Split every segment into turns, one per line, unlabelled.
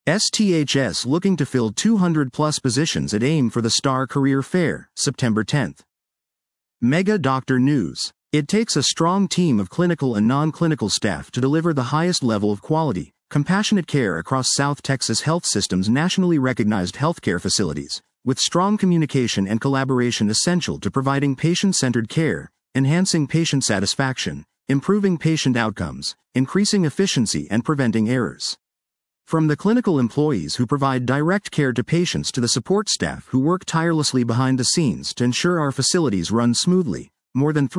STHS looking to fill 200-plus positions at AIM for the STAR Career Fair, September 10th. Mega Doctor News. It takes a strong team of clinical and non-clinical staff to deliver the highest level of quality, compassionate care across South Texas Health System's nationally recognized healthcare facilities, with strong communication and collaboration essential to providing patient-centered care, enhancing patient satisfaction, improving patient outcomes, increasing efficiency and preventing errors. From the clinical employees who provide direct care to patients to the support staff who work tirelessly behind the scenes to ensure our facilities run smoothly, more than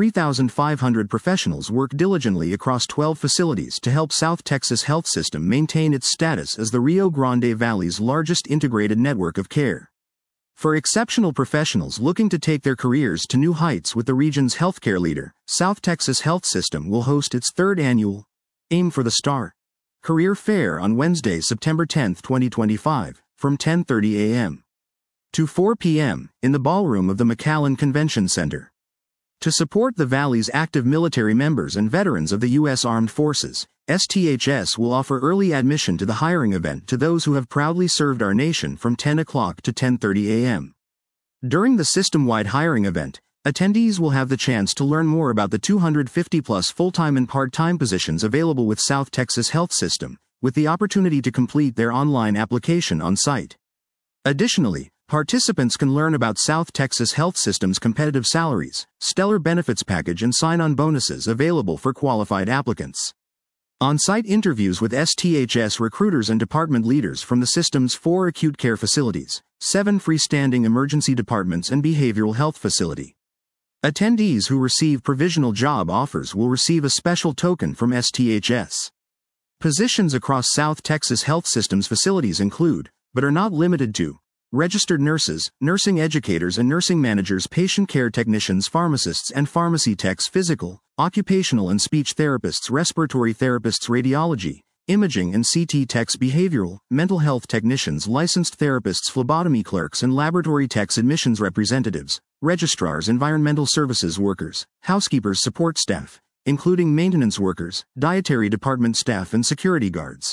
3,500 professionals work diligently across 12 facilities to help South Texas Health System maintain its status as the Rio Grande Valley's largest integrated network of care. For exceptional professionals looking to take their careers to new heights with the region's healthcare leader, South Texas Health System will host its third annual AIM for the STAR Career Fair on Wednesday, September 10, 2025, from 10:30 a.m. to 4 p.m. in the ballroom of the McAllen Convention Center. To support the Valley's active military members and veterans of the U.S. Armed Forces, STHS will offer early admission to the hiring event to those who have proudly served our nation from 10 o'clock to 10:30 a.m. During the system-wide hiring event, attendees will have the chance to learn more about the 250-plus full-time and part-time positions available with South Texas Health System, with the opportunity to complete their online application on site. Additionally, participants can learn about South Texas Health System's competitive salaries, stellar benefits package and sign-on bonuses available for qualified applicants. On-site interviews with STHS recruiters and department leaders from the system's 4 acute care facilities, 7 freestanding emergency departments and behavioral health facility. Attendees who receive provisional job offers will receive a special token from STHS. Positions across South Texas Health System's facilities include, but are not limited to, registered nurses, nursing educators and nursing managers, patient care technicians, pharmacists and pharmacy techs, physical, occupational and speech therapists, respiratory therapists, radiology, imaging and CT techs, behavioral, mental health technicians, licensed therapists, phlebotomy clerks and laboratory techs, admissions representatives, registrars, environmental services workers, housekeepers, support staff, including maintenance workers, dietary department staff and security guards.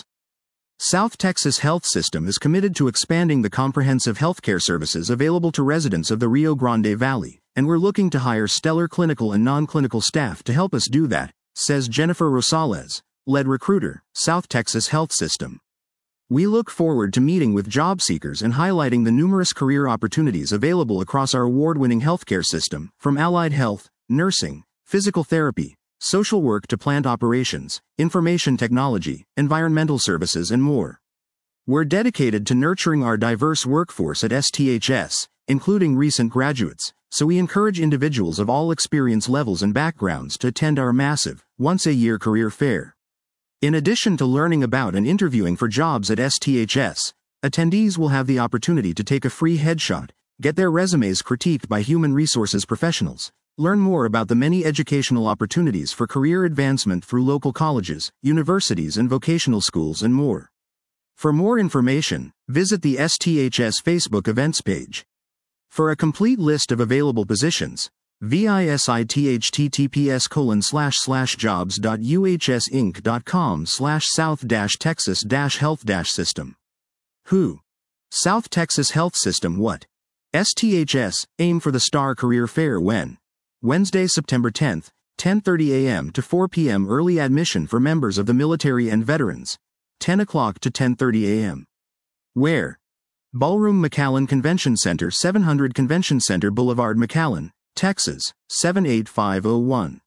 South Texas Health System is committed to expanding the comprehensive healthcare services available to residents of the Rio Grande Valley, and we're looking to hire stellar clinical and non-clinical staff to help us do that, says Jennifer Rosales, lead recruiter, South Texas Health System. We look forward to meeting with job seekers and highlighting the numerous career opportunities available across our award-winning healthcare system, from allied health, nursing, physical therapy, social work to plant operations, information technology, environmental services and more. We're dedicated to nurturing our diverse workforce at STHS, including recent graduates, so we encourage individuals of all experience levels and backgrounds to attend our massive, once-a-year career fair. In addition to learning about and interviewing for jobs at STHS, attendees will have the opportunity to take a free headshot, get their resumes critiqued by human resources professionals, learn more about the many educational opportunities for career advancement through local colleges, universities and vocational schools and more. For more information, visit the STHS Facebook events page. For a complete list of available positions, visit https://jobs.uhsinc.com/south-texas-health-system. Who? South Texas Health System. What? STHS, AIM for the STAR Career Fair. When? Wednesday, September 10th, 10:30 a.m. to 4 p.m. Early admission for members of the military and veterans, 10 o'clock to 10:30 a.m. Where? Ballroom McAllen Convention Center, 700 Convention Center Boulevard, McAllen, Texas, 78501.